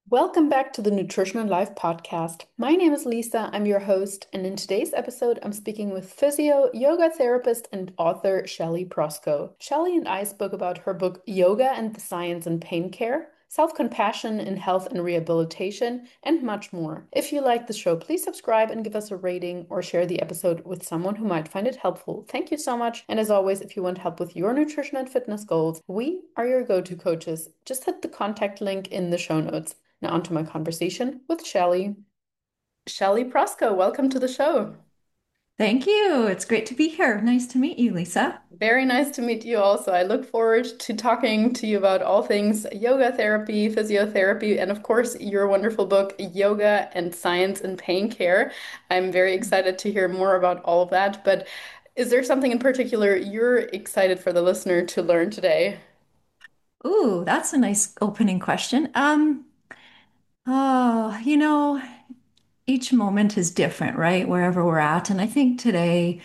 Welcome back to the Nutrition and Life podcast. My name is Lisa, I'm your host, and in today's episode, I'm speaking with physio, yoga therapist, and author Shelley Prosko. Shelley and I spoke about her book Yoga and the Science in Pain Care, self-compassion in health and rehabilitation, and much more. If you like the show, please subscribe and give us a rating or share the episode with someone who might find it helpful. Thank you so much. And as always, if you want help with your nutrition and fitness goals, we are your go-to coaches. Just hit the contact link in the show notes. Now, on to my conversation with Shelley. Shelley Prosko, welcome to the show. Thank you. It's great to be here. Nice to meet you, Lisa. Very nice to meet you also. I look forward to talking to you about all things yoga therapy, physiotherapy, and of course, your wonderful book, Yoga and Science in Pain Care. I'm very excited to hear more about all of that. But is there something in particular you're excited for the listener to learn today? Ooh, that's a nice opening question. Oh, each moment is different, right? Wherever we're at. And I think today,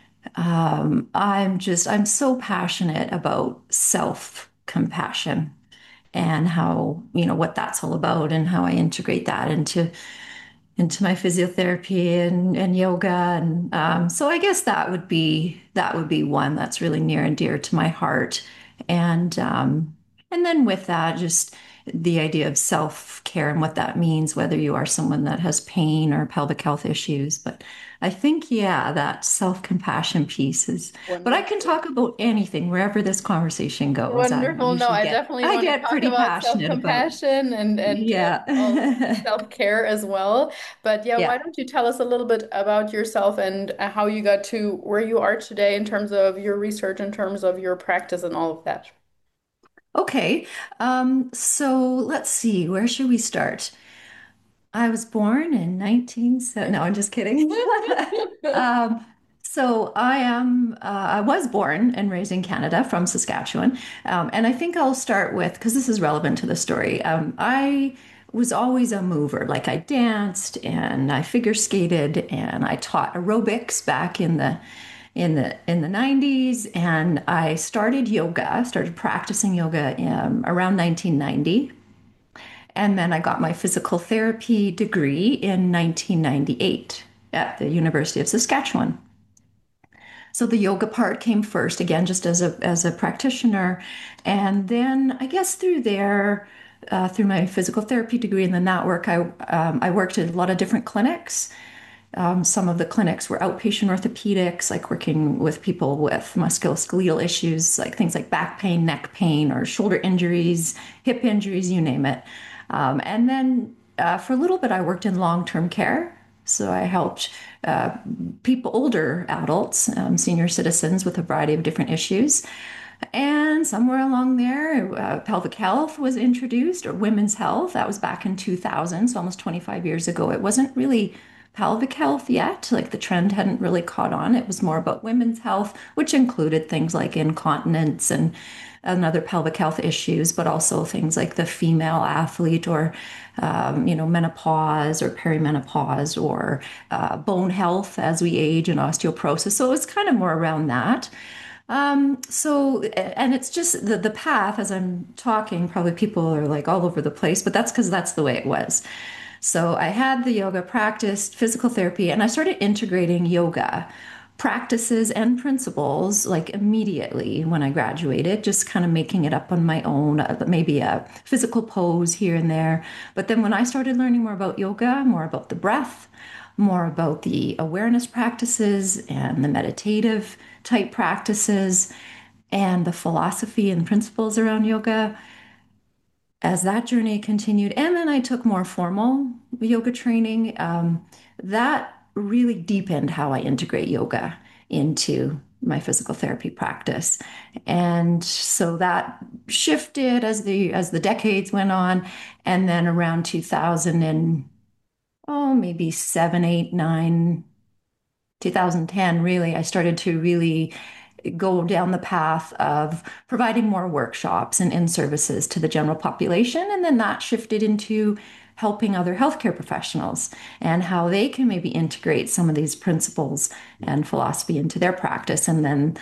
I'm so passionate about self-compassion and how, what that's all about and how I integrate that into my physiotherapy and yoga. And so I guess that would be one that's really near and dear to my heart. And then with that, just the idea of self-care and what that means, whether you are someone that has pain or pelvic health issues. But I think, yeah, that self-compassion piece is, but I can Wonderful. talk about anything wherever this conversation goes. I Wonderful. No, usually I get, definitely I want to get talk pretty about passionate about, self-compassion and all yeah. self-care as well. But yeah, why Yeah. don't you tell us a little bit about yourself and how you got to where you are today in terms of your research, in terms of your practice and all of that? Okay. So let's see, where should we start? I was born in 1970. No, I'm just kidding. Um, I was born and raised in Canada from Saskatchewan. And I think I'll start with, because this is relevant to the story. I was always a mover. Like I danced and I figure skated and I taught aerobics back in the 90s. And I started practicing yoga around 1990. And then I got my physical therapy degree in 1998 at the University of Saskatchewan. So the yoga part came first, again, just as a practitioner. And then I guess through there, through my physical therapy degree and then that work, I worked at a lot of different clinics. Some of the clinics were outpatient orthopedics, like working with people with musculoskeletal issues, like things like back pain, neck pain, or shoulder injuries, hip injuries, you name it. And then for a little bit, I worked in long-term care. So I helped people, older adults, senior citizens with a variety of different issues. And somewhere along there, pelvic health was introduced, or women's health. That was back in 2000, so almost 25 years ago. It wasn't really pelvic health yet. Like the trend hadn't really caught on. It was more about women's health, which included things like incontinence and other pelvic health issues, but also things like the female athlete or, menopause or perimenopause or bone health as we age and osteoporosis. So it was kind of more around that. And it's just the path as I'm talking, probably people are like all over the place, but that's because that's the way it was. So I had the yoga practice, physical therapy, and I started integrating yoga practices and principles like immediately when I graduated, just kind of making it up on my own, maybe a physical pose here and there. But then when I started learning more about yoga, more about the breath, more about the awareness practices and the meditative type practices and the philosophy and principles around yoga, as that journey continued, and then I took more formal yoga training, that really deepened how I integrate yoga into my physical therapy practice. And so that shifted as the decades went on. And then around 2000 and maybe 7, 8, 9, 2010, really, I started to really go down the path of providing more workshops and in-services to the general population. And then that shifted into helping other healthcare professionals and how they can maybe integrate some of these principles and philosophy into their practice. And then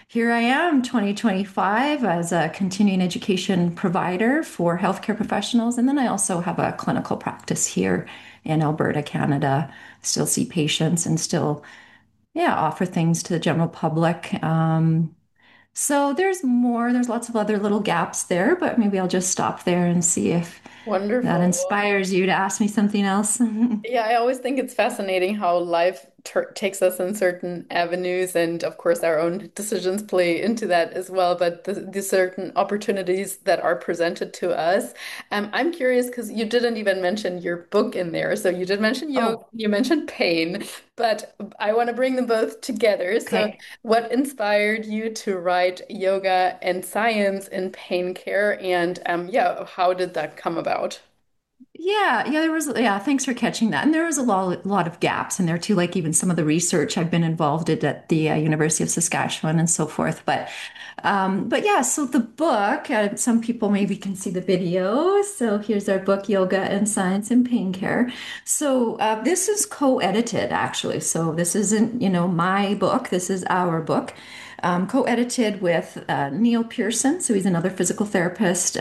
here I am, 2025, as a continuing education provider for healthcare professionals. And then I also have a clinical practice here in Alberta, Canada. Still see patients and still, yeah, offer things to the general public. So there's more, there's lots of other little gaps there, but maybe I'll just stop there and see if that Wonderful. inspires you to ask me something else. Yeah, I always think it's fascinating how life takes us in certain avenues, and of course, our own decisions play into that as well. But the certain opportunities that are presented to us. I'm curious because you didn't even mention your book in there. So you did mention yoga, Oh, you mentioned pain, but I want to bring them both together. So, okay. what inspired you to write Yoga and Science in Pain Care, and yeah, how did that come about? Yeah, there was, yeah, thanks for catching that. And there was a lot of gaps in there too, like even some of the research I've been involved in at the University of Saskatchewan and so forth. But yeah, so the book, some people maybe can see the video. So here's our book, Yoga and Science in Pain Care. So this is co-edited actually. So this isn't, my book. This is our book. Co-edited with Neil Pearson. So he's another physical therapist,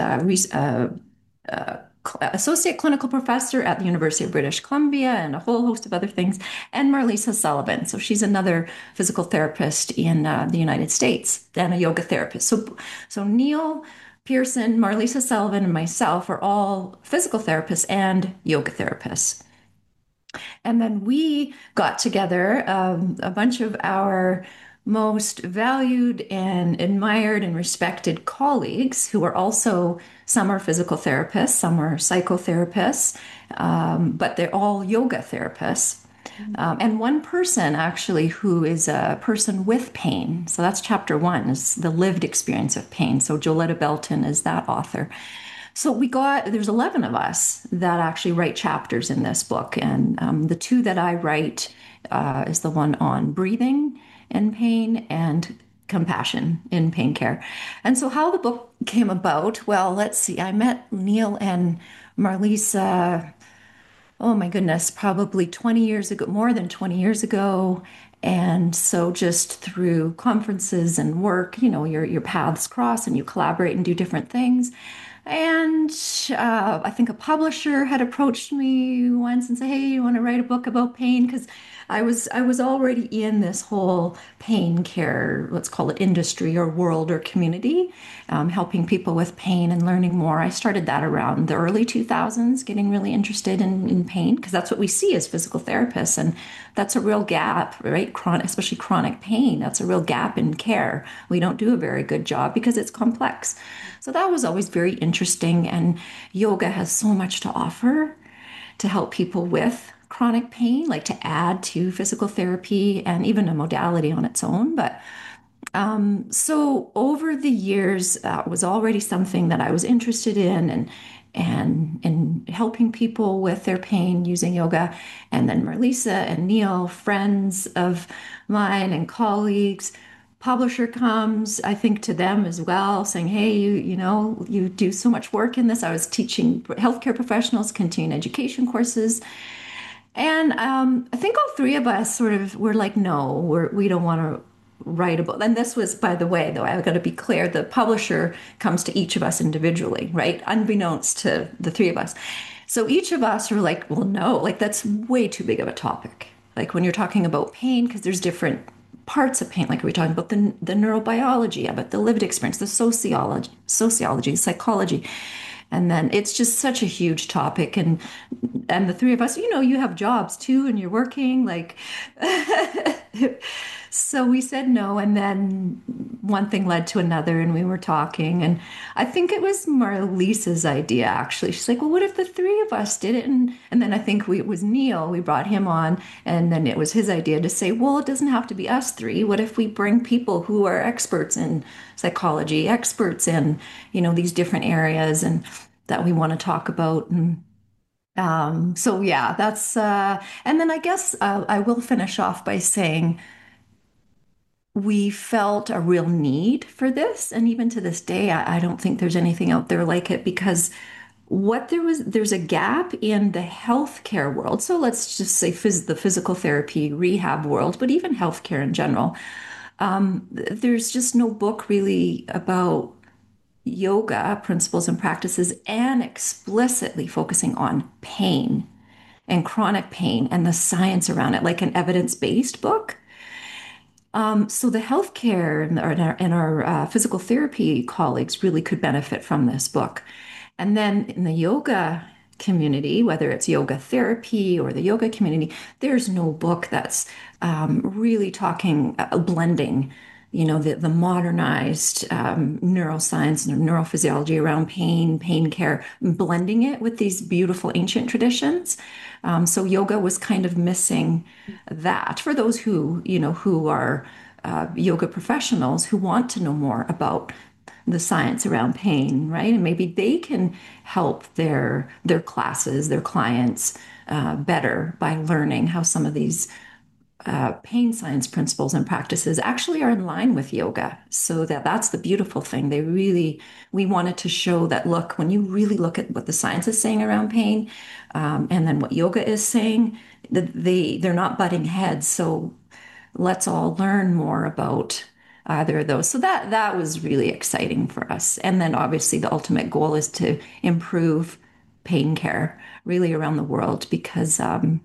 associate clinical professor at the University of British Columbia and a whole host of other things, and Marlisa Sullivan. So she's another physical therapist in the United States and a yoga therapist. So Neil Pearson, Marlisa Sullivan, and myself are all physical therapists and yoga therapists. And then we got together, a bunch of our most valued and admired and respected colleagues who are also, some are physical therapists, some are psychotherapists, but they're all yoga therapists. And one person actually who is a person with pain. So that's chapter one, is the lived experience of pain. So Joletta Belton is that author. So there's 11 of us that actually write chapters in this book. And the two that I write is the one on breathing and pain and compassion in pain care. And so how the book came about, well, let's see. I met Neil and Marlisa, oh my goodness, probably 20 years ago, more than 20 years ago. And so just through conferences and work, your paths cross and you collaborate and do different things. And I think a publisher had approached me once and said, "Hey, you want to write a book about pain?" Because I was already in this whole pain care, let's call it industry or world or community, helping people with pain and learning more. I started that around the early 2000s, getting really interested in pain because that's what we see as physical therapists, and that's a real gap, right? Especially chronic pain. That's a real gap in care. We don't do a very good job because it's complex. So that was always very interesting. And yoga has so much to offer to help people with chronic pain, like to add to physical therapy and even a modality on its own. But so over the years, was already something that I was interested in and helping people with their pain using yoga. And then Marlisa and Neil, friends of mine and colleagues, publisher comes, I think, to them as well, saying, "Hey, you do so much work in this." I was teaching healthcare professionals continuing education courses, and I think all three of us sort of were like, "No, we don't want to write a book." And this was, by the way, though, I've got to be clear, the publisher comes to each of us individually, right? Unbeknownst to the three of us. So each of us are like, "Well, no, like that's way too big of a topic." Like when you're talking about pain, because there's different parts of pain, like are we talking about the neurobiology of it, the lived experience, the sociology, psychology, and then it's just such a huge topic. And the three of us, you have jobs too, and you're working like. So we said no, and then one thing led to another, and we were talking, and I think it was Marlisa's idea actually. She's like, "Well, what if the three of us did it?" And then I think it was Neil. We brought him on, and then it was his idea to say, "Well, it doesn't have to be us three. What if we bring people who are experts in psychology, experts in these different areas, and that we want to talk about?" And so yeah, that's and then I guess I will finish off by saying we felt a real need for this. And even to this day, I don't think there's anything out there like it because there's a gap in the healthcare world. So let's just say the physical therapy rehab world, but even healthcare in general. There's just no book really about yoga principles and practices and explicitly focusing on pain and chronic pain and the science around it, like an evidence-based book. So the healthcare and our physical therapy colleagues really could benefit from this book. And then in the yoga community, whether it's yoga therapy or the yoga community, there's no book that's really talking, blending, the modernized neuroscience and neurophysiology around pain, pain care, blending it with these beautiful ancient traditions. So yoga was kind of missing that for those who are yoga professionals who want to know more about the science around pain, right? And maybe they can help their classes, their clients better by learning how some of these pain science principles and practices actually are in line with yoga. So that's the beautiful thing. We wanted to show that, look, when you really look at what the science is saying around pain, and then what yoga is saying, that they're not butting heads. So let's all learn more about either of those. So that was really exciting for us. And then obviously the ultimate goal is to improve pain care really around the world because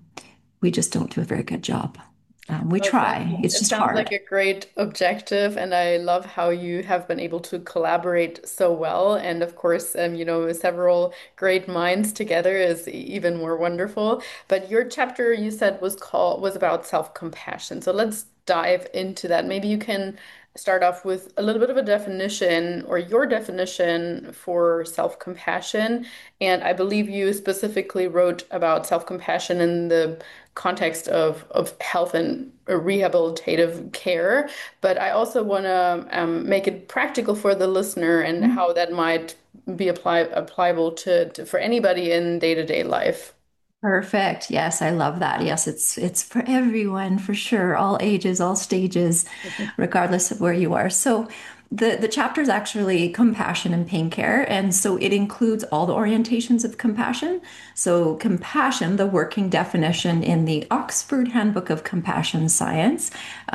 we just don't do a very good job. We Well, try. It's it just sounds like hard. a great objective, and I love how you have been able to collaborate so well. And of course, several great minds together is even more wonderful. But your chapter, you said, was about self-compassion. So let's dive into that. Maybe you can start off with a little bit of a definition or your definition for self-compassion. And I believe you specifically wrote about self-compassion in the context of health and rehabilitative care. But I also want to make it practical for the listener and how that might be applicable for anybody in day-to-day life. Perfect. Yes, I love that. Yes, it's for everyone for sure, all ages, all stages, regardless of where you are. So the chapter is actually compassion and pain care, and so it includes all the orientations of compassion. So compassion, the working definition in the Oxford Handbook of Compassion Science,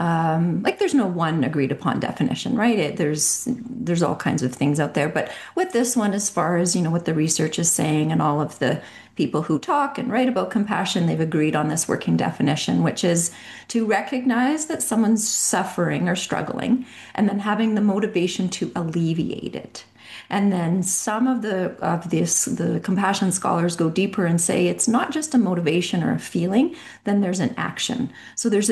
like there's no one agreed upon definition, right? There's all kinds of things out there, but with this one, as far as what the research is saying and all of the people who talk and write about compassion, they've agreed on this working definition, which is to recognize that someone's suffering or struggling, and then having the motivation to alleviate it. And then some of the compassion scholars go deeper and say it's not just a motivation or a feeling, then there's an action. So there's a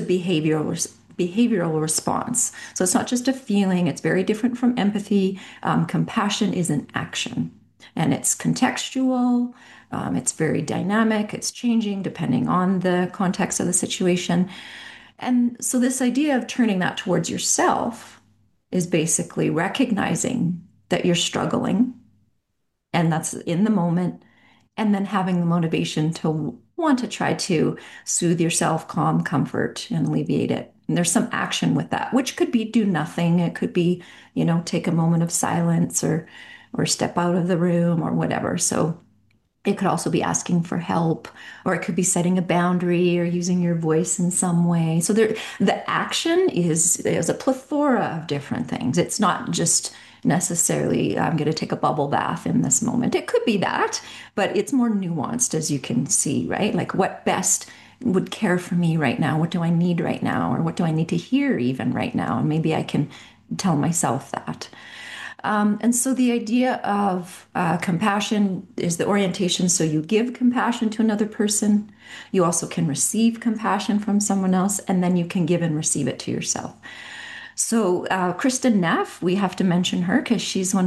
behavioral response. So it's not just a feeling, it's very different from empathy. Compassion is an action and it's contextual. It's very dynamic. It's changing depending on the context of the situation. And so, this idea of turning that towards yourself is basically recognizing that you're struggling and that's in the moment, and then having the motivation to want to try to soothe yourself, calm, comfort, and alleviate it. And there's some action with that, which could be do nothing. It could be, take a moment of silence or step out of the room or whatever. So it could also be asking for help, or it could be setting a boundary or using your voice in some way. So the action is a plethora of different things. It's not just necessarily, I'm going to take a bubble bath in this moment. It could be that, but it's more nuanced, as you can see, right? Like what best would care for me right now? What do I need right now? Or what do I need to hear even right now? And maybe I can tell myself that. And so the idea of compassion is the orientation. So you give compassion to another person. You also can receive compassion from someone else, and then you can give and receive it to yourself. So Kristin Neff, we have to mention her because she is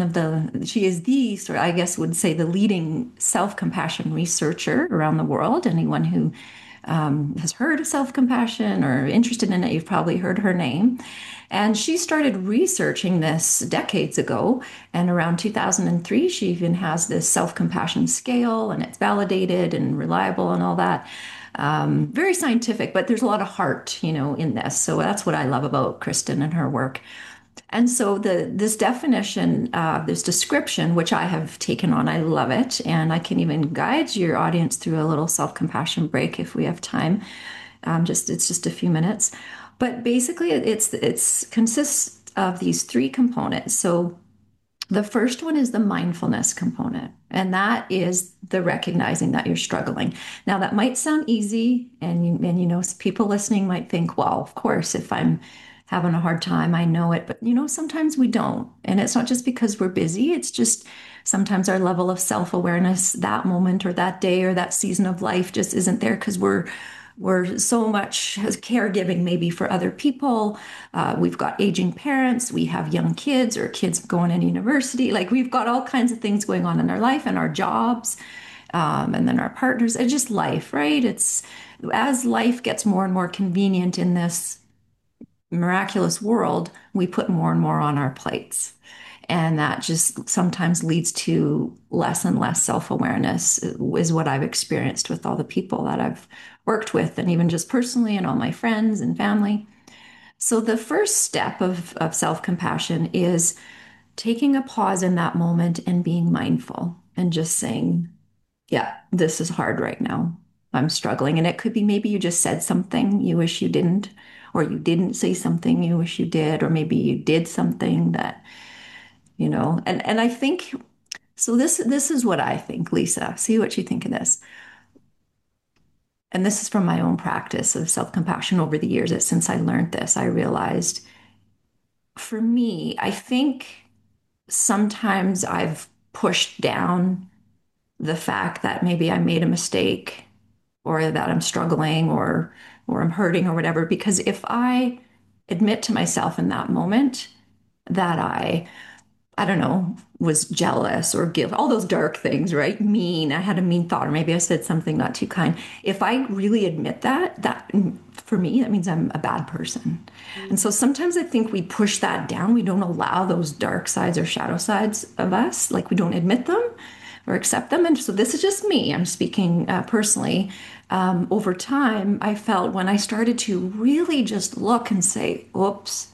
the, sort of, I guess would say the leading self-compassion researcher around the world. Anyone who has heard of self-compassion or interested in it, you've probably heard her name. And she started researching this decades ago. And around 2003, she even has this self-compassion scale, and it's validated and reliable and all that. Very scientific, but there's a lot of heart, in this. So that's what I love about Kristin and her work. And so this definition, this description, which I have taken on, I love it. And I can even guide your audience through a little self-compassion break if we have time. It's just a few minutes. But basically, it's consists of these three components. So the first one is the mindfulness component, and that is the recognizing that you're struggling. Now, that might sound easy, and people listening might think, well, of course, if I'm having a hard time, I know it. But sometimes we don't, and it's not just because we're busy. It's just sometimes our level of self-awareness that moment or that day or that season of life just isn't there because we're so much caregiving maybe for other people. We've got aging parents, we have young kids or kids going into university. Like we've got all kinds of things going on in our life and our jobs, and then our partners. It's just life, right? It's as life gets more and more convenient in this miraculous world, we put more and more on our plates. And that just sometimes leads to less and less self-awareness, is what I've experienced with all the people that I've worked with, and even just personally, and all my friends and family. So the first step of self-compassion is taking a pause in that moment and being mindful and just saying, yeah, this is hard right now. I'm struggling. And it could be maybe you just said something you wish you didn't, or you didn't say something you wish you did, or maybe you did something that, and I think so. This is what I think, Lisa. See what you think of this. And this is from my own practice of self-compassion over the years, that since I learned this, I realized for me, I think sometimes I've pushed down the fact that maybe I made a mistake or that I'm struggling or I'm hurting or whatever, because if I admit to myself in that moment that I don't know, was jealous or guilt, all those dark things, right? Mean, I had a mean thought, or maybe I said something not too kind. If I really admit that for me, that means I'm a bad person. And so sometimes I think we push that down. We don't allow those dark sides or shadow sides of us, like we don't admit them or accept them. And so this is just me. I'm speaking personally. Over time, I felt when I started to really just look and say, oops,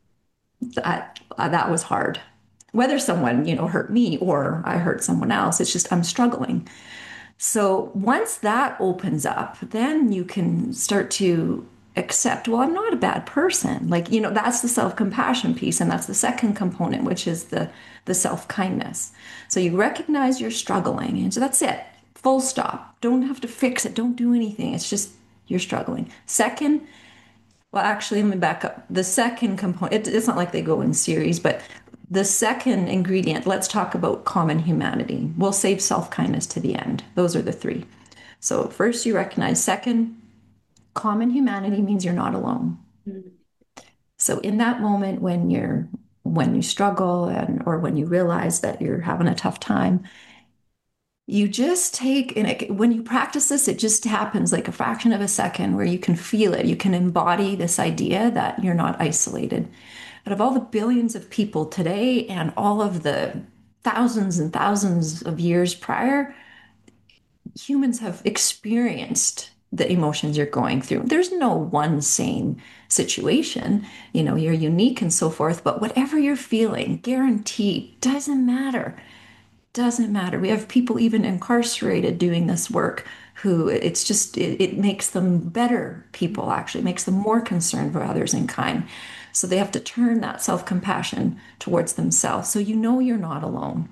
that was hard. Whether someone, hurt me or I hurt someone else, it's just I'm struggling. So once that opens up, then you can start to accept, well, I'm not a bad person. Like, that's the self-compassion piece. And that's the second component, which is the self-kindness. So you recognize you're struggling. And so that's it. Full stop. Don't have to fix it. Don't do anything. It's just you're struggling. Second, well, actually, let me back up. The second component, it's not like they go in series, but the second ingredient, let's talk about common humanity. We'll save self-kindness to the end. Those are the three. So first you recognize, second, common humanity means you're not alone. Mm. So in that moment when you struggle or when you realize that you're having a tough time, you just take, and when you practice this, it just happens like a fraction of a second where you can feel it. You can embody this idea that you're not isolated. Out of all the billions of people today and all of the thousands and thousands of years prior, humans have experienced the emotions you're going through. There's no one same situation. You're unique and so forth, but whatever you're feeling, guaranteed, doesn't matter. Doesn't matter. We have people even incarcerated doing this work who it makes them better people, actually, it makes them more concerned for others in kind. So they have to turn that self-compassion towards themselves. So you're not alone.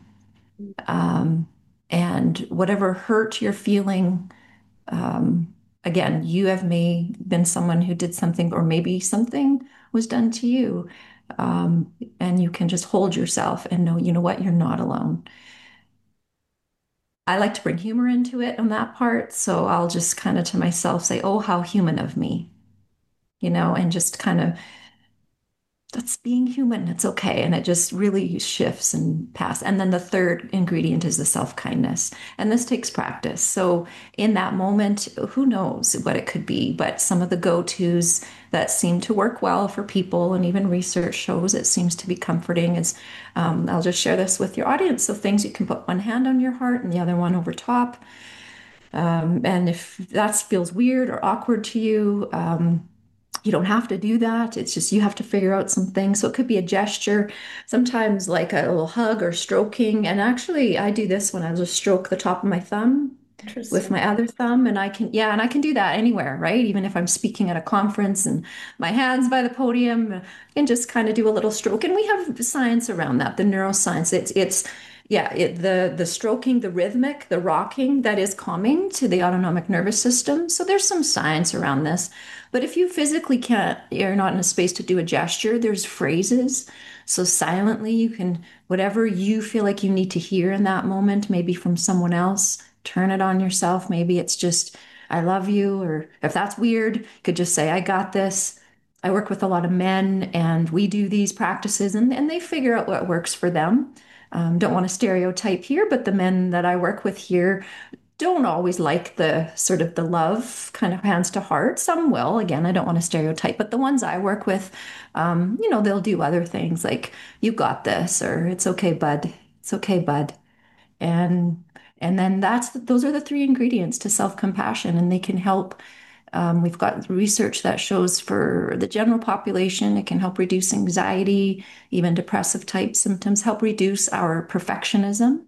And whatever hurt you're feeling, again, you have may been someone who did something, or maybe something was done to you. And you can just hold yourself and know, you know what, you're not alone. I like to bring humor into it on that part. So I'll just kind of to myself say, oh, how human of me, and just kind of that's being human. It's okay. And it just really shifts and passes. And then the third ingredient is the self-kindness. And this takes practice. So in that moment, who knows what it could be, but some of the go-tos that seem to work well for people, and even research shows it seems to be comforting, is I'll just share this with your audience. So things you can put one hand on your heart and the other one over top. And if that feels weird or awkward to you, you don't have to do that. It's just you have to figure out some things. So it could be a gesture, sometimes like a little hug or stroking. And actually, I do this when I just stroke the top of my thumb with Interesting. my other thumb, and I can do that anywhere, right? Even if I'm speaking at a conference and my hands by the podium, I can just kind of do a little stroke. And we have science around that, the neuroscience. The stroking, the rhythmic, the rocking, that is calming to the autonomic nervous system. So there's some science around this. But if you physically can't, you're not in a space to do a gesture, there's phrases. So silently, you can, whatever you feel like you need to hear in that moment, maybe from someone else, turn it on yourself. Maybe it's just, I love you, or if that's weird, you could just say, I got this. I work with a lot of men and we do these practices and they figure out what works for them. Don't want to stereotype here, but the men that I work with here don't always like the sort of the love kind of hands to heart. Some will. Again, I don't want to stereotype, but the ones I work with, they'll do other things like, you got this, or it's okay, bud. It's okay, bud. And and then those are the three ingredients to self-compassion, and they can help. We've got research that shows for the general population, it can help reduce anxiety, even depressive type symptoms, help reduce our perfectionism,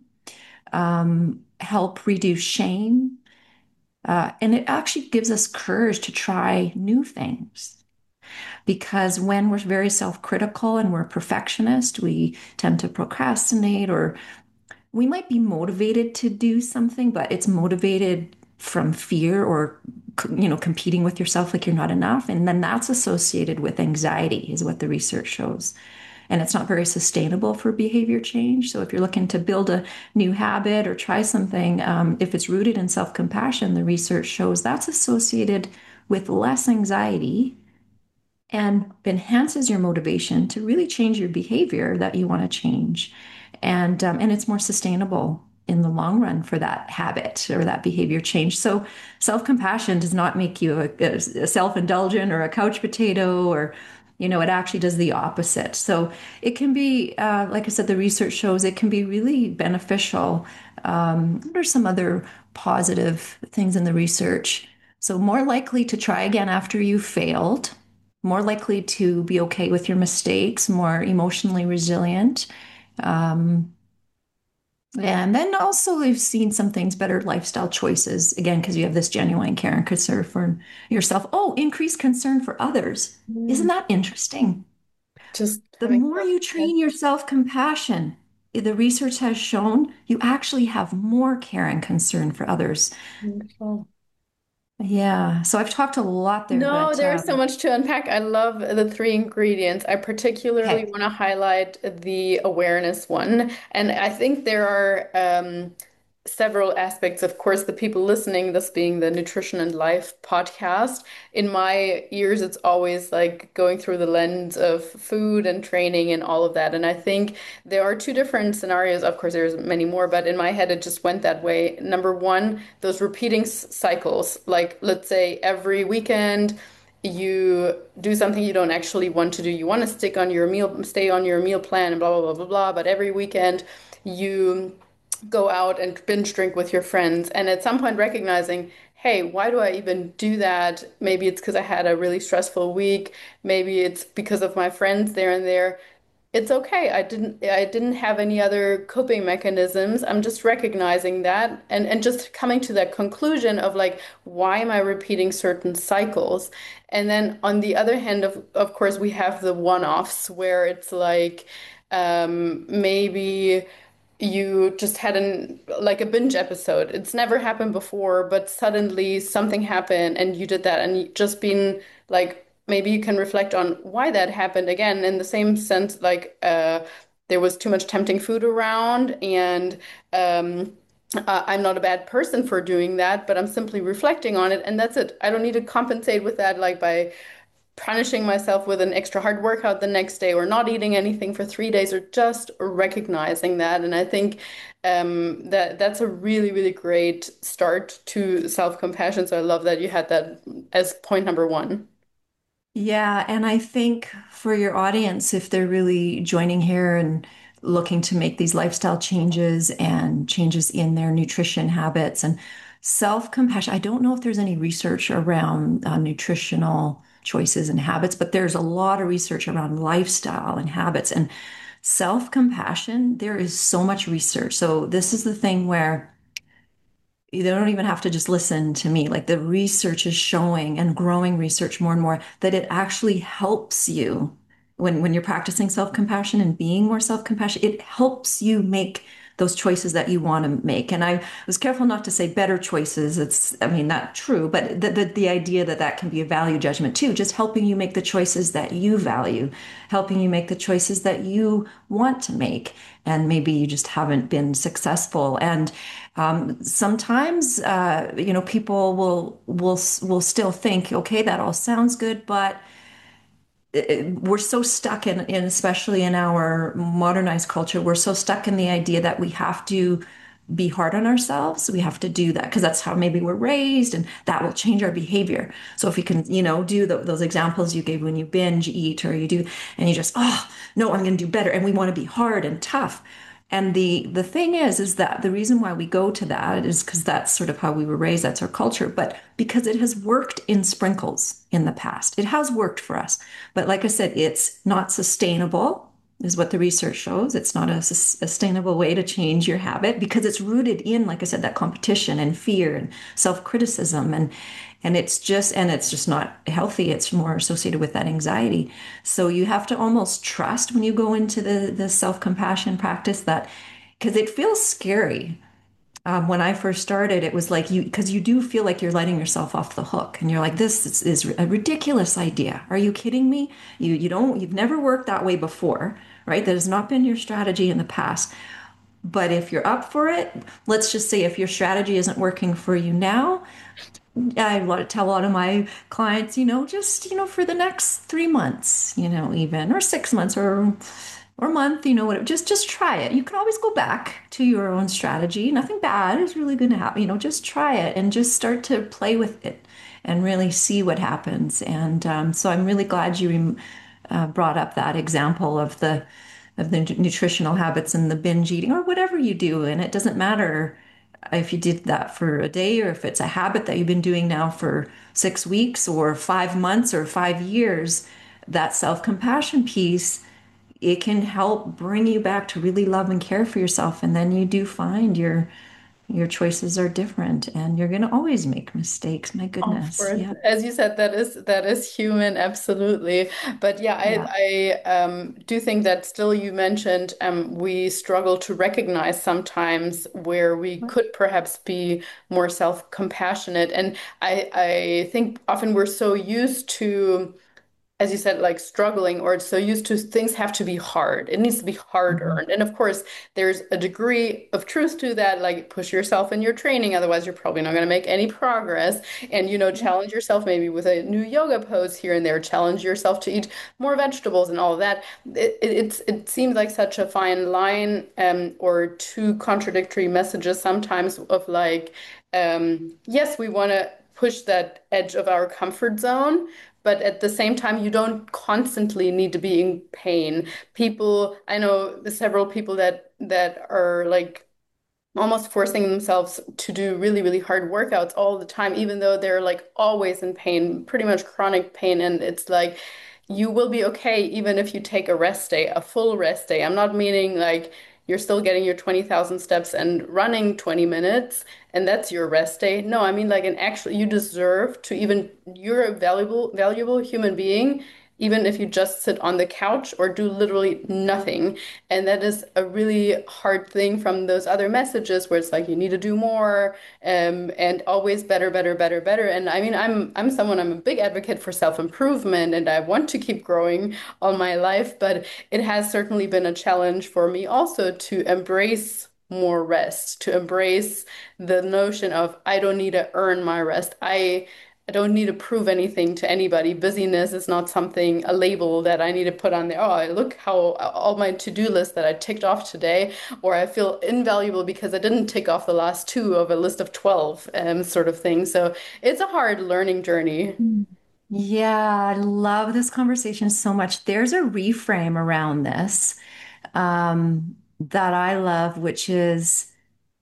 help reduce shame. And it actually gives us courage to try new things. Because when we're very self-critical and we're perfectionist, we tend to procrastinate, or we might be motivated to do something, but it's motivated from fear or competing with yourself like you're not enough. And then that's associated with anxiety, is what the research shows. And it's not very sustainable for behavior change. So if you're looking to build a new habit or try something, if it's rooted in self-compassion, the research shows that's associated with less anxiety and enhances your motivation to really change your behavior that you want to change. And it's more sustainable in the long run for that habit or that behavior change. So self-compassion does not make you a self-indulgent or a couch potato, or it actually does the opposite. So it can be, like I said, the research shows it can be really beneficial. There's some other positive things in the research. So more likely to try again after you failed, more likely to be okay with your mistakes, more emotionally resilient. Um, and then also, we've seen some things, better lifestyle choices, again, because you have this genuine care and concern for yourself. Oh, increased concern for others. Isn't Mm. that interesting? Just The having more you that. train your self-compassion, the research has shown you actually have more care and concern for others. Wonderful. Yeah. So I've talked a lot there, No, but there's so much to unpack. I love the three ingredients. I particularly okay. want to highlight the awareness one. And I think there are several aspects. Of course, the people listening, this being the Nutrition and Life podcast, in my ears, it's always like going through the lens of food and training and all of that. And I think there are two different scenarios. Of course, there's many more, but in my head, it just went that way. Number one, those repeating cycles. Like, let's say every weekend, you do something you don't actually want to do. You want to stay on your meal plan and blah, blah, blah, blah, blah. But every weekend, you go out and binge drink with your friends. And at some point, recognizing, hey, why do I even do that? Maybe it's because I had a really stressful week. Maybe it's because of my friends there and there. It's okay. I didn't have any other coping mechanisms. I'm just recognizing that and just coming to that conclusion of like, why am I repeating certain cycles? And then on the other hand, of course, we have the one-offs where it's like maybe you just had like a binge episode. It's never happened before, but suddenly something happened and you did that and just been like maybe you can reflect on why that happened again in the same sense like there was too much tempting food around and I'm not a bad person for doing that, but I'm simply reflecting on it and that's it. I don't need to compensate with that like by punishing myself with an extra hard workout the next day or not eating anything for 3 days or just recognizing that. And I think that's a really, really great start to self-compassion. So I love that you had that as point number one. Yeah, and I think for your audience, if they're really joining here and looking to make these lifestyle changes and changes in their nutrition habits and self-compassion, I don't know if there's any research around nutritional choices and habits, but there's a lot of research around lifestyle and habits and self-compassion. There is so much research. So this is the thing where they don't even have to just listen to me. Like the research is showing, and growing research more and more, that it actually helps you when you're practicing self-compassion and being more self-compassion, it helps you make those choices that you want to make. And I was careful not to say better choices. It's, I mean, not true, but the idea that that can be a value judgment too, just helping you make the choices that you value, helping you make the choices that you want to make. And maybe you just haven't been successful. And sometimes, people will still think, okay, that all sounds good, but we're so stuck in especially in our modernized culture, we're so stuck in the idea that we have to be hard on ourselves. We have to do that because that's how maybe we're raised, and that will change our behavior. So if you can, do those examples you gave when you binge eat or you do, and you just, oh, no, I'm going to do better. And we want to be hard and tough. And the thing is that the reason why we go to that is because that's sort of how we were raised, that's our culture, but because it has worked in sprinkles in the past. It has worked for us. But like I said, it's not sustainable, is what the research shows. It's not a sustainable way to change your habit because it's rooted in, like I said, that competition and fear and self-criticism, and it's just not healthy. It's more associated with that anxiety. So you have to almost trust when you go into the self-compassion practice, that because it feels scary. When I first started, it was like because you do feel like you're letting yourself off the hook, and you're like, this is a ridiculous idea. Are you kidding me? You've never worked that way before, right? That has not been your strategy in the past. But if you're up for it, let's just say if your strategy isn't working for you now, I want to tell a lot of my clients, just, for the next 3 months, even, or 6 months, or month, just try it. You can always go back to your own strategy. Nothing bad is really going to happen. Just try it and just start to play with it and really see what happens. And so I'm really glad you brought up that example of the nutritional habits and the binge eating or whatever you do. And it doesn't matter if you did that for a day or if it's a habit that you've been doing now for 6 weeks or 5 months or 5 years, that self-compassion piece, it can help bring you back to really love and care for yourself. And then you do find your choices are different and you're going to always make mistakes. My Of goodness. course, Yeah. as you said, that is human, absolutely. But yeah, Yeah. I do think that still you mentioned we struggle to recognize sometimes where we could perhaps be more self-compassionate, and I think often we're so used to, as you said, like struggling or so used to things have to be hard. It needs to be hard Mhm. earned. And of course, there's a degree of truth to that, like push yourself in your training, otherwise you're probably not going to make any progress. And Yeah. challenge yourself maybe with a new yoga pose here and there, challenge yourself to eat more vegetables and all of that. It seems like such a fine line, or two contradictory messages sometimes of like, yes, we want to push that edge of our comfort zone, but at the same time, you don't constantly need to be in pain. People, I know several people that are like almost forcing themselves to do really, really hard workouts all the time, even though they're like always in pain, pretty much chronic pain. And it's like you will be okay even if you take a rest day, a full rest day. I'm not meaning like you're still getting your 20,000 steps and running 20 minutes and that's your rest day. No, I mean like an actual, you deserve to even, you're a valuable human being, even if you just sit on the couch or do literally nothing. And that is a really hard thing from those other messages where it's like you need to do more, and always better, better, better, better. And I mean, I'm a big advocate for self-improvement and I want to keep growing all my life, but it has certainly been a challenge for me also to embrace more rest, to embrace the notion of I don't need to earn my rest. I don't need to prove anything to anybody. Busyness is not something, a label that I need to put on there. Oh, look how all my to-do list that I ticked off today, or I feel invaluable because I didn't tick off the last two of a list of 12, sort of thing. So it's a hard learning journey. Mm. Yeah, I love this conversation so much. There's a reframe around this that I love, which is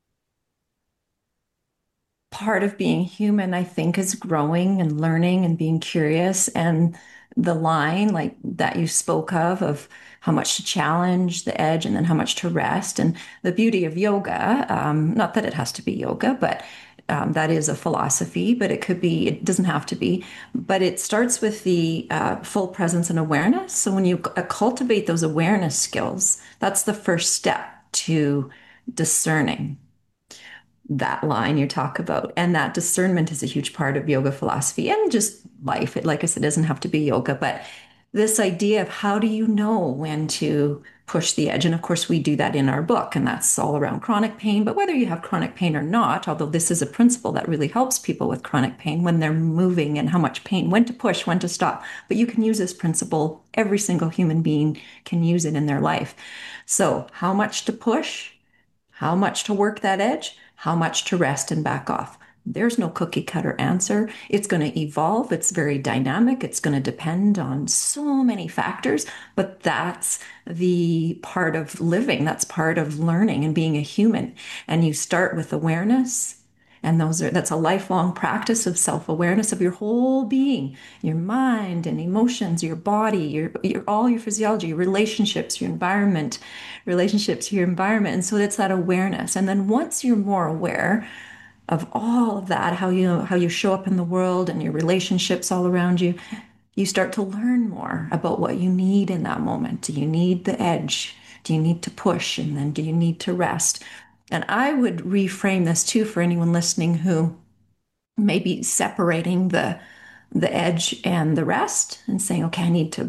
part of being human, I think, is growing and learning and being curious. And the line, like that you spoke of how much to challenge the edge and then how much to rest. And the beauty of yoga, not that it has to be yoga, but That is a philosophy, but it could be, it doesn't have to be. But it starts with the full presence and awareness. So when you cultivate those awareness skills, that's the first step to discerning that line you talk about. And that discernment is a huge part of yoga philosophy and just life. It, like I said, doesn't have to be yoga, but this idea of how do you know when to push the edge? And of course, we do that in our book, and that's all around chronic pain. But whether you have chronic pain or not, although this is a principle that really helps people with chronic pain when they're moving and how much pain, when to push, when to stop. But you can use this principle, every single human being can use it in their life. So, how much to push? How much to work that edge? How much to rest and back off? There's no cookie cutter answer. It's going to evolve. It's very dynamic. It's going to depend on so many factors, but that's the part of living. That's part of learning and being a human. And you start with awareness. And that's a lifelong practice of self-awareness of your whole being, your mind and emotions, your body, your all your physiology, your relationships, your environment, relationships, your environment. And so it's that awareness. And then once you're more aware of all of that, how you show up in the world and your relationships all around you, you start to learn more about what you need in that moment. Do you need the edge? Do you need to push? And then do you need to rest? And I would reframe this too for anyone listening who may be separating the edge and the rest and saying, okay, I need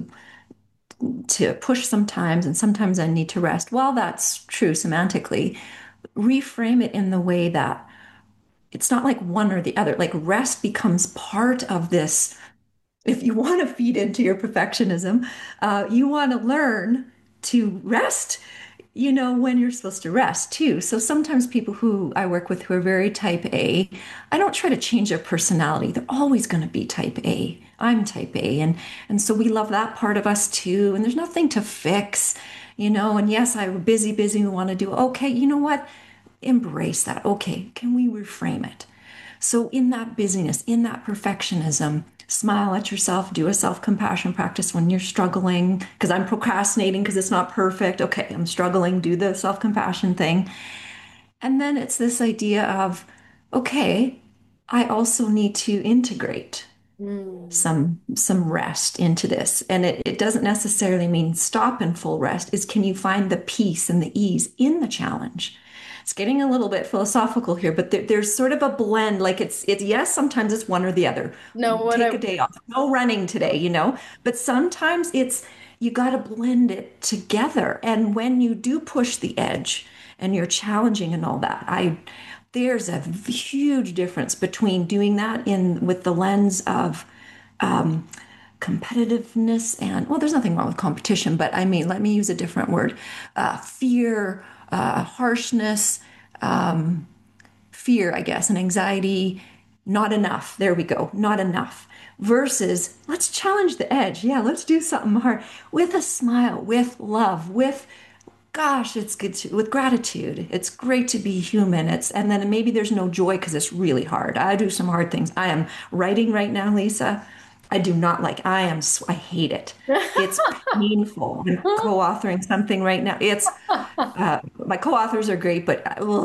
to push sometimes and sometimes I need to rest. While that's true semantically, reframe it in the way that it's not like one or the other. Like rest becomes part of this. If you want to feed into your perfectionism, you want to learn to rest, when you're supposed to rest too. So sometimes people who I work with who are very type A, I don't try to change their personality. They're always going to be type A. I'm type A. And so we love that part of us too. And there's nothing to fix, and yes, I'm busy, we want to do, okay, you know what? Embrace that. Okay, can we reframe it? So, in that busyness, in that perfectionism, smile at yourself, do a self compassion practice when you're struggling, because I'm procrastinating because it's not perfect. Okay, I'm struggling, do the self compassion thing. And then it's this idea of, okay, I also need to integrate Mm. some rest into this. And it doesn't necessarily mean stop in full rest. Is can you find the peace and the ease in the challenge? It's getting a little bit philosophical here, but there's sort of a blend. Like it's yes, sometimes it's one or the other. No, what Take I a day off, no running today. But sometimes it's you got to blend it together. And when you do push the edge and you're challenging and all that, there's a huge difference between doing that in with the lens of competitiveness and, well, there's nothing wrong with competition, but I mean, let me use a different word, fear, harshness, fear, I guess, and anxiety. Not enough. There we go. Not enough. Versus, let's challenge the edge. Yeah, let's do something hard with a smile, with love, with gosh, it's good with gratitude. It's great to be human. And then maybe there's no joy because it's really hard. I do some hard things. I am writing right now, Lisa. I do not like. I hate it. It's painful. I'm co-authoring something right now. It's my co-authors are great, but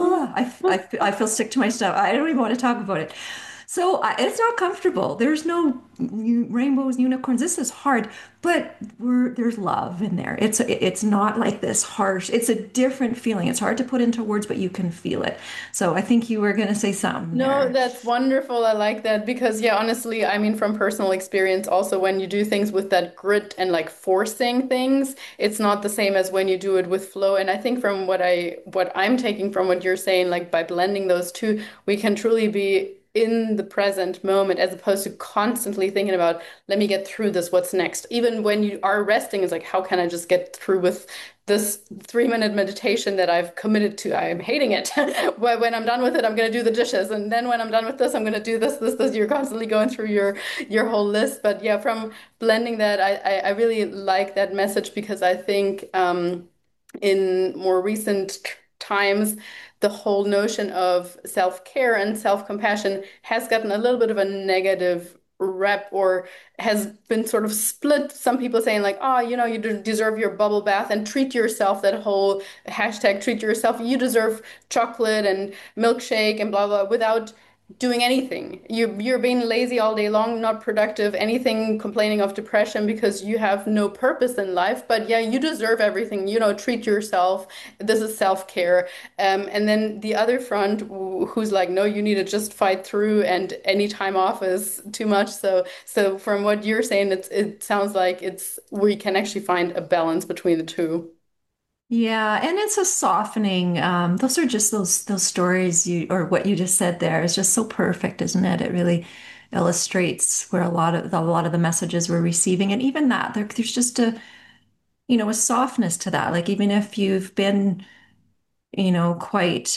I feel sick to my stomach. I don't even want to talk about it. So it's not comfortable. There's no rainbows, unicorns. This is hard, but there's love in there. It's not like this harsh. It's a different feeling. It's hard to put into words, but you can feel it. So I think you were going to say something No, there. that's wonderful. I like that because, yeah, honestly, I mean, from personal experience, also when you do things with that grit and like forcing things, it's not the same as when you do it with flow. And I think from what I'm taking from what you're saying, like by blending those two, we can truly be in the present moment as opposed to constantly thinking about, let me get through this, what's next? Even when you are resting, it's like, how can I just get through with this 3-minute meditation that I've committed to? I'm hating it. When I'm done with it, I'm going to do the dishes. And then when I'm done with this, I'm going to do this. You're constantly going through your whole list. But yeah, from blending that, I really like that message because I think in more recent times, the whole notion of self-care and self-compassion has gotten a little bit of a negative rep or has been sort of split. Some people saying like, oh, you deserve your bubble bath and treat yourself, that whole hashtag treat yourself. You deserve chocolate and milkshake and blah, blah, without doing anything. You're being lazy all day long, not productive, anything, complaining of depression because you have no purpose in life. But yeah, you deserve everything. Treat yourself. This is self-care. And then the other front, who's like, no, you need to just fight through, and any time off is too much. So from what you're saying, it sounds like it's we can actually find a balance between the two. Yeah, and it's a softening. Those are just those stories you or what you just said there is just so perfect, isn't it? It really illustrates where a lot of the messages we're receiving, and even that there's just a softness to that. Like even if you've been quite,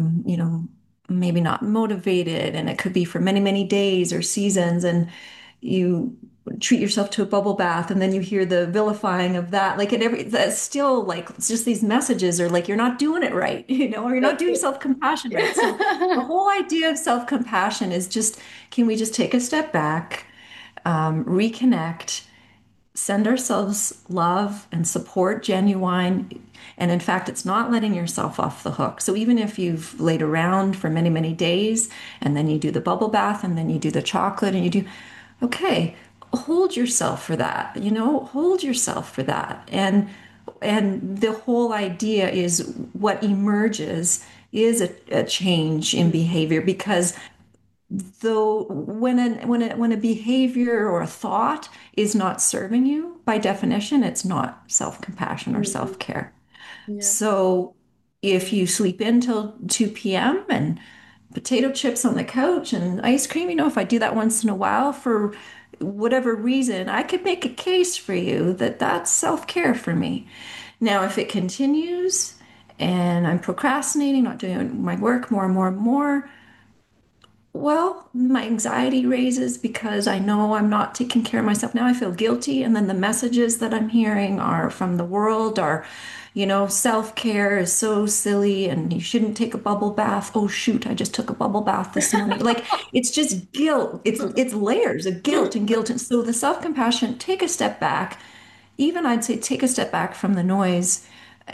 maybe not motivated, and it could be for many, many days or seasons, and you treat yourself to a bubble bath, and then you hear the vilifying of that. Like that's still like, it's just these messages are like, you're not doing it right, or you're not That's doing it. self-compassion right. So the whole idea of self-compassion is just, can we just take a step back, reconnect, send ourselves love and support, genuine. And in fact, it's not letting yourself off the hook. So even if you've laid around for many, many days, and then you do the bubble bath, and then you do the chocolate, and you do, okay, hold yourself for that, hold yourself for that. And the whole idea is what emerges is a change in behavior, because though when a behavior or a thought is not serving you, by definition it's not self-compassion or Mhm. self-care. Yeah. So if you sleep in till 2 p.m. and potato chips on the couch and ice cream, if I do that once in a while for whatever reason, I could make a case for you that that's self-care for me. Now if it continues and I'm procrastinating, not doing my work more and more and more, well, my anxiety raises because I know I'm not taking care of myself. Now I feel guilty. And then the messages that I'm hearing are from the world are, self-care is so silly and you shouldn't take a bubble bath. Oh shoot, I just took a bubble bath this morning. Like it's just guilt. It's layers of guilt and guilt. And so the self-compassion, take a step back. Even I'd say take a step back from the noise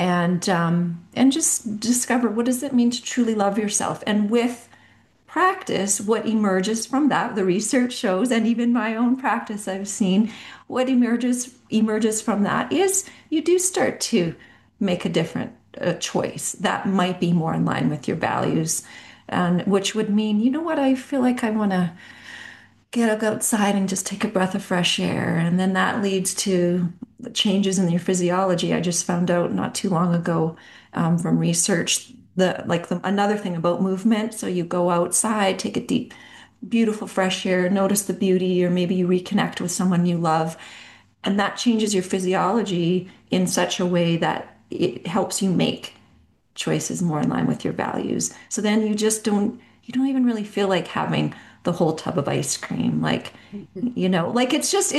and just discover, what does it mean to truly love yourself? And with practice, what emerges from that, the research shows, and even my own practice, I've seen what emerges from that is you do start to make a different choice that might be more in line with your values, and which would mean, what, I feel like I want to get outside and just take a breath of fresh air. And then that leads to changes in your physiology. I just found out not too long ago, from research, another thing about movement. So you go outside, take a deep, beautiful fresh air, notice the beauty, or maybe you reconnect with someone you love. And that changes your physiology in such a way that it helps you make choices more in line with your values. So then you don't even really feel like having the whole tub of ice cream. Like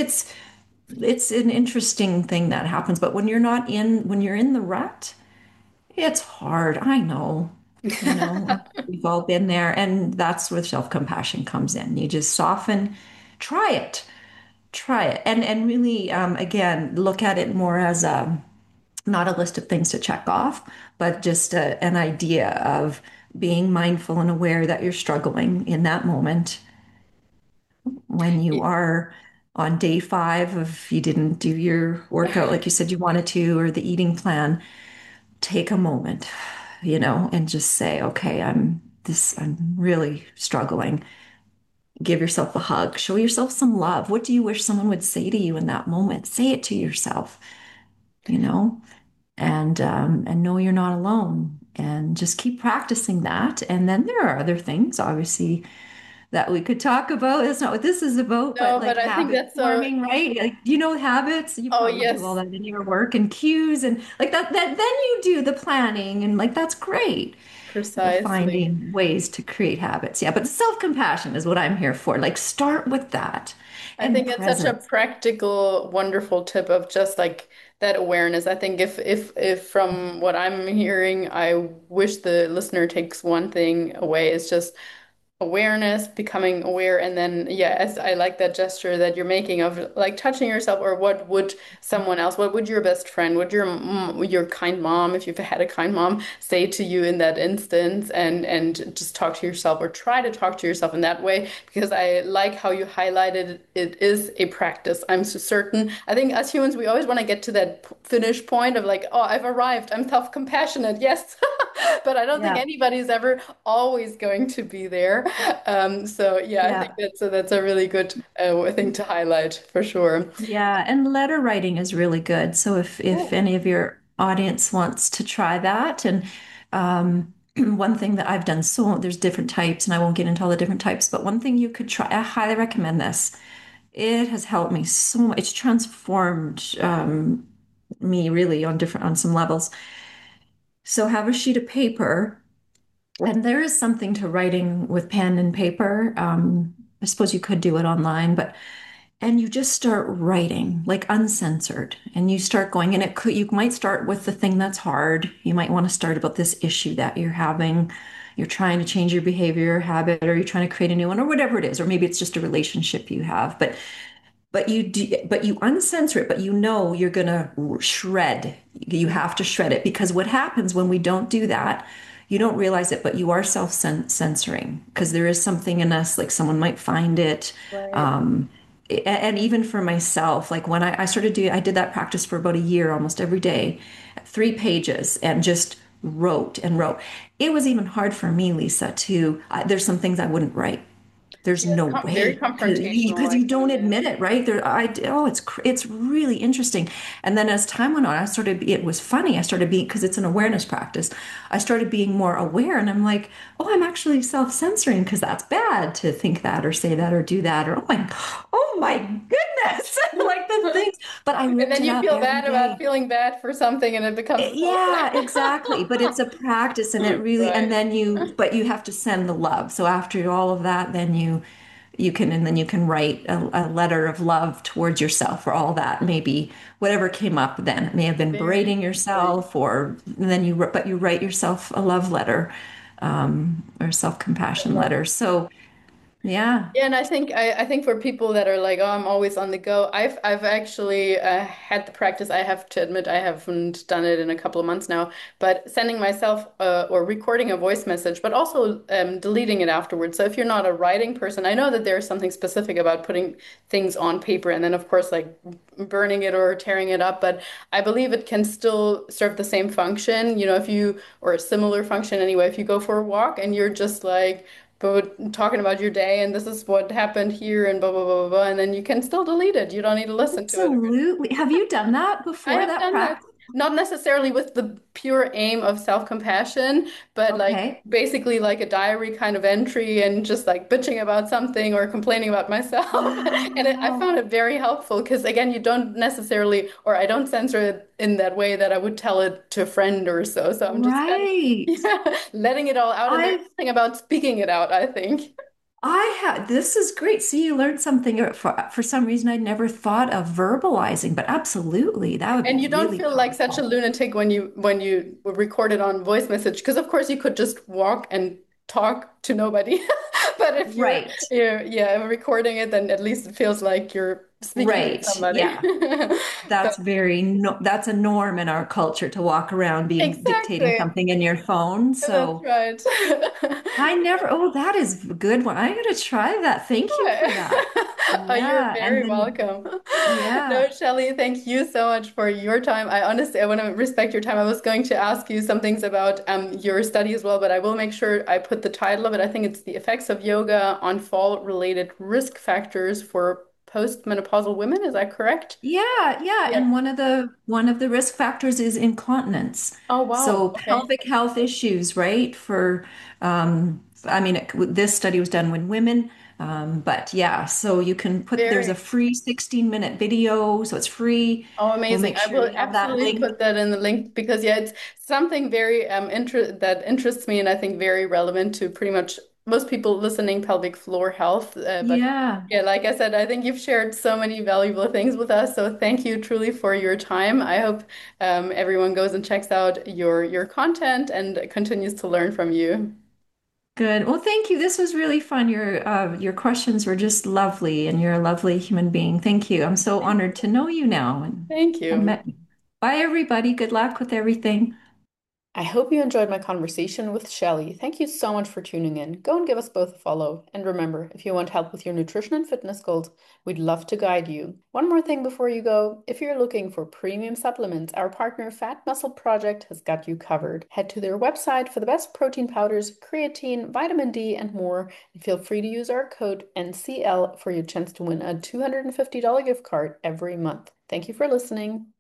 it's an interesting thing that happens. But when you're in the rut, it's hard. I know. We've all been there. And that's where self-compassion comes in. You just soften, try it, try it. And really, again, look at it more as not a list of things to check off, but just an idea of being mindful and aware that you're struggling in that moment. When you are on day 5 of you didn't do your workout like you said you wanted to, or the eating plan, take a moment, and just say, okay, I'm really struggling. Give yourself a hug, show yourself some love. What do you wish someone would say to you in that moment? Say it to yourself, you know and know you're not alone, and just keep practicing that. And then there are other things, obviously, that we could talk about. That's not what this is about, but No, like but I think habit that's so. forming, right? Like, habits, you Oh, probably do all yes, that in your work, and cues and like that then you do the planning, and like that's great. The precisely. finding ways to create habits, yeah, but self-compassion is what I'm here for. Like, start with that. I And think it's such a presence. practical, wonderful tip of just like that awareness. I think if from what I'm hearing, I wish the listener takes one thing away is just awareness, becoming aware, and then yes, I like that gesture that you're making of like touching yourself, or what would someone else, what would your best friend, would your kind mom, if you've had a kind mom, say to you in that instance, and just talk to yourself or try to talk to yourself in that way, because I like how you highlighted it is a practice. I'm so certain. I think as humans, we always want to get to that finish point of like, oh, I've arrived. I'm self-compassionate. Yes. But I don't think Yeah. anybody's ever always going to be there. So yeah, I think Yeah. that's a really good thing to highlight for sure. Yeah, and letter writing is really good. So if Cool. any of your audience wants to try that, and one thing that I've done, so there's different types, and I won't get into all the different types, but one thing you could try, I highly recommend this. It has helped me so much. It's transformed me really on some levels. So have a sheet of paper, and there is something to writing with pen and paper. I suppose you could do it online, but and you just start writing like uncensored, and you start going, and it could, you might start with the thing that's hard. You might want to start about this issue that you're having. You're trying to change your behavior or habit, or you're trying to create a new one, or whatever it is, or maybe it's just a relationship you have. But you do, but you uncensor it, but you know you're gonna shred. You have to shred it, because what happens when we don't do that, you don't realize it, but you are self-censoring, because there is something in us, like someone might find it. Right. Um, and even for myself, like when I started doing, I did that practice for about a year, almost every day, 3 pages, and just wrote and wrote. It was even hard for me, Lisa, to, there's some things I wouldn't write. There's Yeah, it's no very way, confrontational, because I you can don't admit imagine. it, right? It's really interesting. And then as time went on, it was funny. I started being, because it's an awareness practice. I started being more aware, and I'm like, oh, I'm actually self-censoring, because that's bad to think that or say that or do that, or oh my goodness, like the things. But I And ripped then it you up feel every bad about day. feeling bad for something, and it becomes a whole Yeah, exactly. But it's a practice, and it really, and right. then but you have to send the love. So after all of that, then you can, and then you can write a letter of love towards yourself for all that, maybe whatever came up then. It may have been Very berating interesting. yourself, or then but you write yourself a love letter, or I self-compassion love letter. So yeah. Yeah, and I think for people that are like, oh, I'm always on the go, I've actually had the practice. I have to admit, I haven't done it in a couple of months now, but sending myself or recording a voice message, but also deleting it afterwards. So if you're not a writing person, I know that there's something specific about putting things on paper and then, of course, like burning it or tearing it up. But I believe it can still serve the same function, if you, or a similar function anyway, if you go for a walk and you're just like but talking about your day and this is what happened here and blah blah blah blah blah, and then you can still delete it. You don't need to listen to it. Absolutely. Have you done that I before, have that done that, practice? not necessarily with the pure aim of self-compassion, but like Okay. basically like a diary kind of entry and just like bitching about something or complaining about myself. And I Wow. found it very helpful because again, you don't necessarily, or I don't censor it in that way that I would tell it to a friend or so. So I'm just kind of, Right. yeah, letting it all out. And there's I've something about speaking it out, I think. I had this is great. See, you learned something, for some reason I'd never thought of verbalizing, but absolutely, that would be And you don't really feel like such a powerful. lunatic when you record it on voice message, because of course you could just walk and talk to nobody. But if Right. yeah, recording it, then at least it feels like you're speaking to Right. somebody. Yeah. But That's very no, that's a norm in our culture, to walk around being dictating exactly, something in your phone. that's So right. I never, oh, that is a good one. I'm gonna try that. Thank you for that. Oh, you're Yeah. And very then welcome. yeah. No, Shelley, thank you so much for your time. I honestly, I want to respect your time. I was going to ask you some things about your study as well, but I will make sure I put the title of it. I think it's The Effects of Yoga on Fall-Related Risk Factors for Postmenopausal Women. Is that correct? Yeah, yeah, Yeah. and one of the risk factors is incontinence. Oh, wow. So Okay. pelvic health issues, right? I mean, this study was done with women, but yeah. So you can there's a Very. free 16-minute video, so it's free. Oh, We'll amazing. make I sure will you have that absolutely link. put that in the link because yeah, it's something very that interests me and I think very relevant to pretty much most people listening, pelvic floor health. But Yeah. yeah, like I said, I think you've shared so many valuable things with us. So thank you truly for your time. I hope everyone goes and checks out your content and continues to learn from you. Good. Well, thank you. This was really fun. Your questions were just lovely, and you're a lovely human being. Thank you. I'm so honored to know you now and Thank have you. met you. Bye, everybody. Good luck with everything. I hope you enjoyed my conversation with Shelly. Thank you so much for tuning in. Go and give us both a follow. And remember, if you want help with your nutrition and fitness goals, we'd love to guide you. One more thing before you go, if you're looking for premium supplements, our partner Fat Muscle Project has got you covered. Head to their website for the best protein powders, creatine, vitamin D, and more. And feel free to use our code NCL for your chance to win a $250 gift card every month. Thank you for listening.